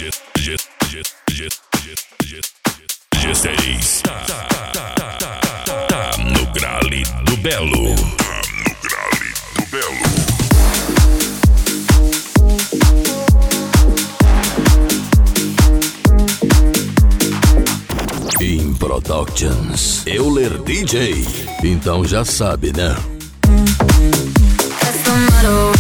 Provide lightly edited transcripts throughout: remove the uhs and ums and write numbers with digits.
G6 tá no grale do Belo. In Productions, Euler DJ. Então já sabe, né? That's the motto.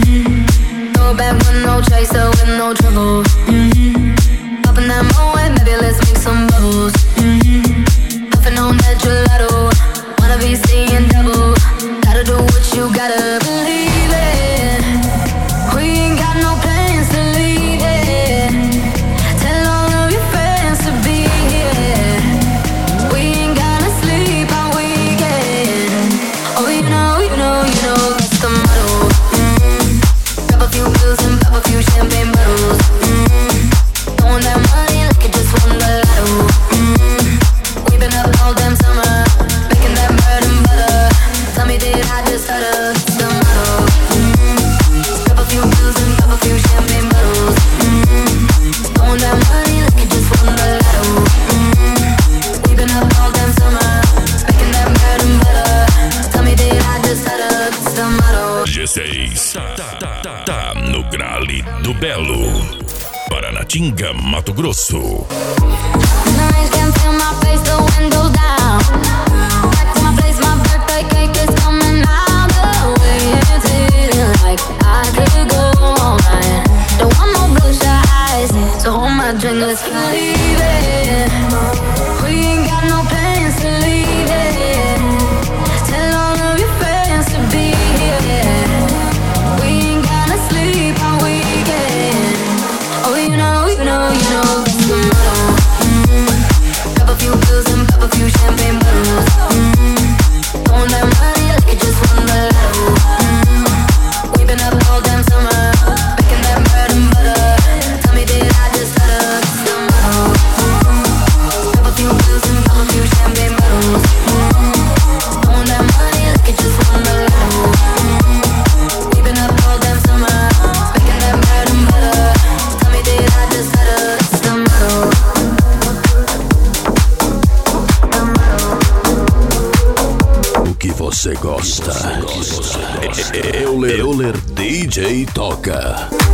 No bad one, no chaser with no trouble. Popping that moe, maybe let's make some bubbles. Puffing on that gelato, wanna be seeing double. Gotta do what you gotta believe in. We ain't got no plans to leave it. Tell all of your friends to be here. We ain't gonna sleep all weekend. Oh, you know, that's the motto. Grab a few pills and pop a few champagne bottles. Throwing that money like it just won the lotto. We've been up all damn summer, making that bread and butter. Tell me, did I just stutter? It's the motto. Grab a few pills and pop a few champagne bottles. Throwing that money like it just won the lotto. We've been up all damn summer, making that bread and butter. Tell me, did I just stutter? It's the motto. G6 tá no grale do Belo. Paranatinga, Mato Grosso. The rain can feel my face, the windows down. Back to my place, my birthday cake is coming out. The way it's hitting, like I could go all night. Don't want no bloodshot eyes, so hold my drink, let's leave it. We ain't got no plans to leave it. Tell all of your friends to be here. We ain't gonna sleep all weekend. Oh, you know, that's the motto. Grab a few pills and pop a few champagne bottles. Throwing that money like it just won the lotto. We've been up all damn summer, making that bread and butter. Tell me, did I just stutter? It's the motto. Grab a few pills and pop a few champagne bottles. Throwing that money like it just won the lotto. We've been up all damn summer, making that bread and butter. Tell me, did I just stutter? It's the motto. O que você gosta? Euler DJ toca.